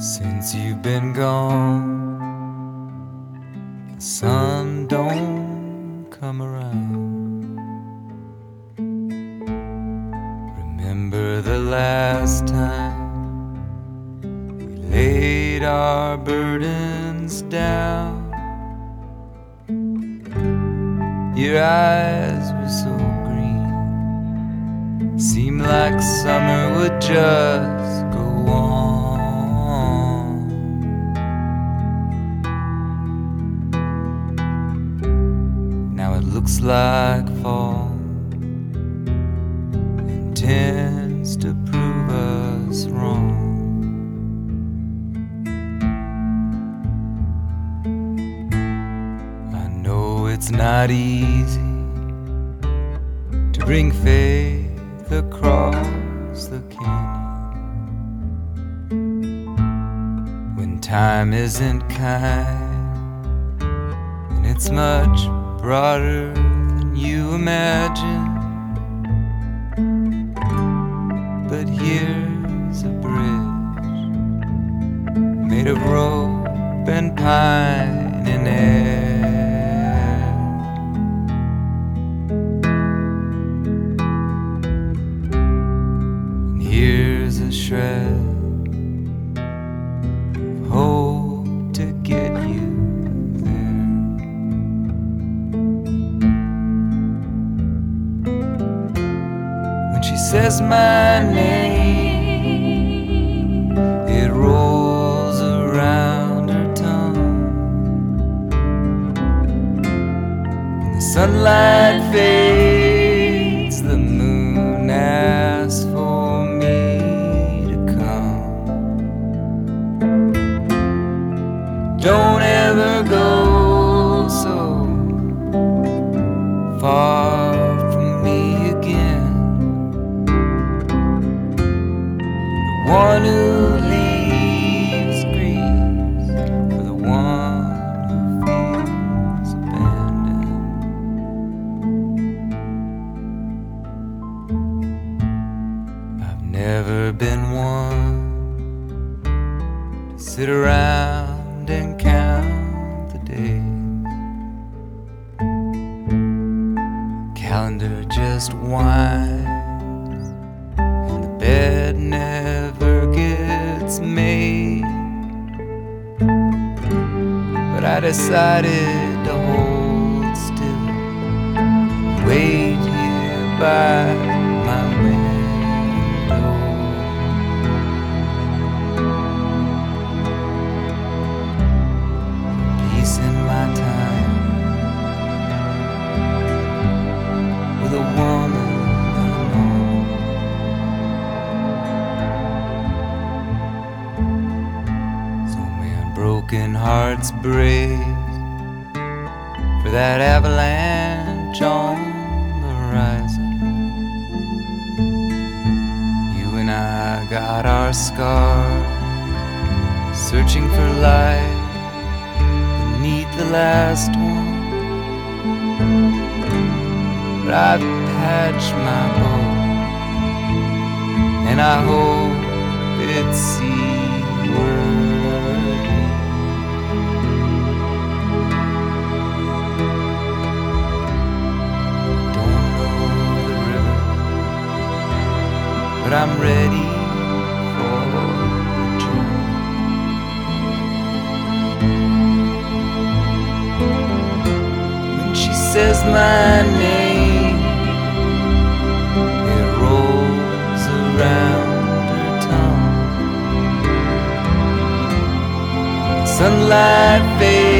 Since you've been gone, the sun don't come around. Remember the last time we laid our burdens down? Your eyes were so green, seemed like summer would just go on. Now it looks like fall intends to prove us wrong. I know it's not easy to bring faith across the canyon when time isn't kind and it's much broader than you imagine. But here's a bridge made of rope and pine and air. And here's a shred of hope to get you there. When she says my name, it rolls around her tongue. When the sunlight fades, the moon asks for me to come. Don't ever go so far from me again. The one who leaves grieves for the one who feels abandoned. I've never been one to sit around and count the days. Calendar just whines and the bed never gets made. But I decided to hold still, wait here by my window. Peace in my time with a woman I know. So may unbroken hearts brace for that avalanche on the horizon. You and I got our scars, searching for light beneath the last one. But I've patched my bow, and I hope it's seaworthy. Don't know the river, but I'm ready for the journey. When she says my name, it rolls around her tongue. Sunlight fades.